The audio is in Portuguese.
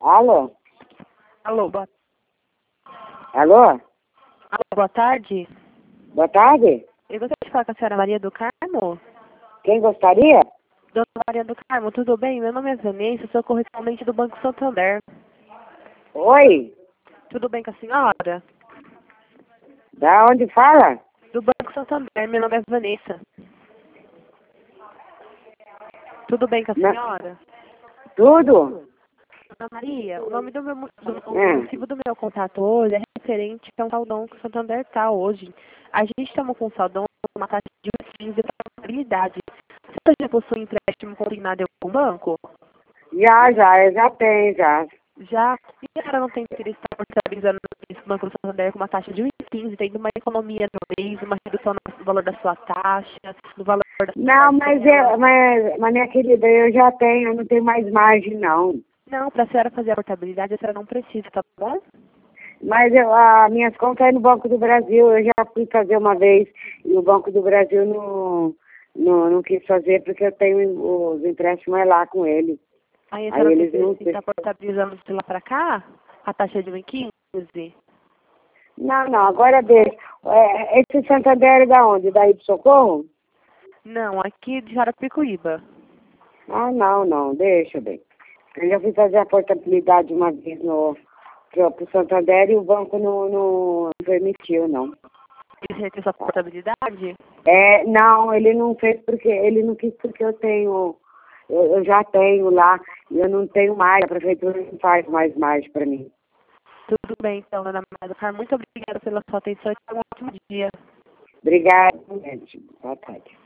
Alô? Alô, Alô? alô, boa tarde. Boa tarde? Eu gostaria de falar com a senhora Maria do Carmo. Quem gostaria? Dona Maria do Carmo, tudo bem? Meu nome é Vanessa, sou correspondente do Banco Santander. Oi? Tudo bem com a senhora? Da onde fala? Do Banco Santander, meu nome é Vanessa. Tudo bem com a Na- senhora? Tudo? Dona Maria, o nome o É. motivo do meu contato hoje é referente a um saldão que o Santander está hoje. A gente estamos com um saldão com uma taxa de 15 para contabilidade. Você já possui empréstimo consignado em algum banco? Eu já tenho, já. Já, e a senhora não tem interesse em estar contabilizando esse Banco do Santander com uma taxa de 1,15, tendo uma economia no mês, uma redução no valor da sua taxa, no valor da sua Não, parcela? mas minha querida, eu já tenho, eu não tenho mais margem, não. Não, para a senhora fazer a portabilidade, a senhora não precisa, tá bom? Mas as minhas contas é no Banco do Brasil, eu já fui fazer uma vez e o Banco do Brasil não quis fazer porque eu tenho os empréstimos é lá com ele. Aí a Aí senhora tem eles não... interesse em estar portabilizando de lá para cá, a taxa de 1,15? Não, agora deixa. Esse Santander é da onde? Daí do Socorro? Não, aqui de Jarapicuíba. Ah, não, deixa bem. Eu já fui fazer a portabilidade uma vez pro Santander e o banco não permitiu, não. Eles retêm sua portabilidade? Não, ele não fez porque ele não quis porque eu já tenho lá e eu não tenho mais, a prefeitura não faz mais margem para mim. Tudo bem, então, Dona Maria do Carmo. Muito obrigada pela sua atenção e tenha um ótimo dia. Obrigada, gente. Boa tarde.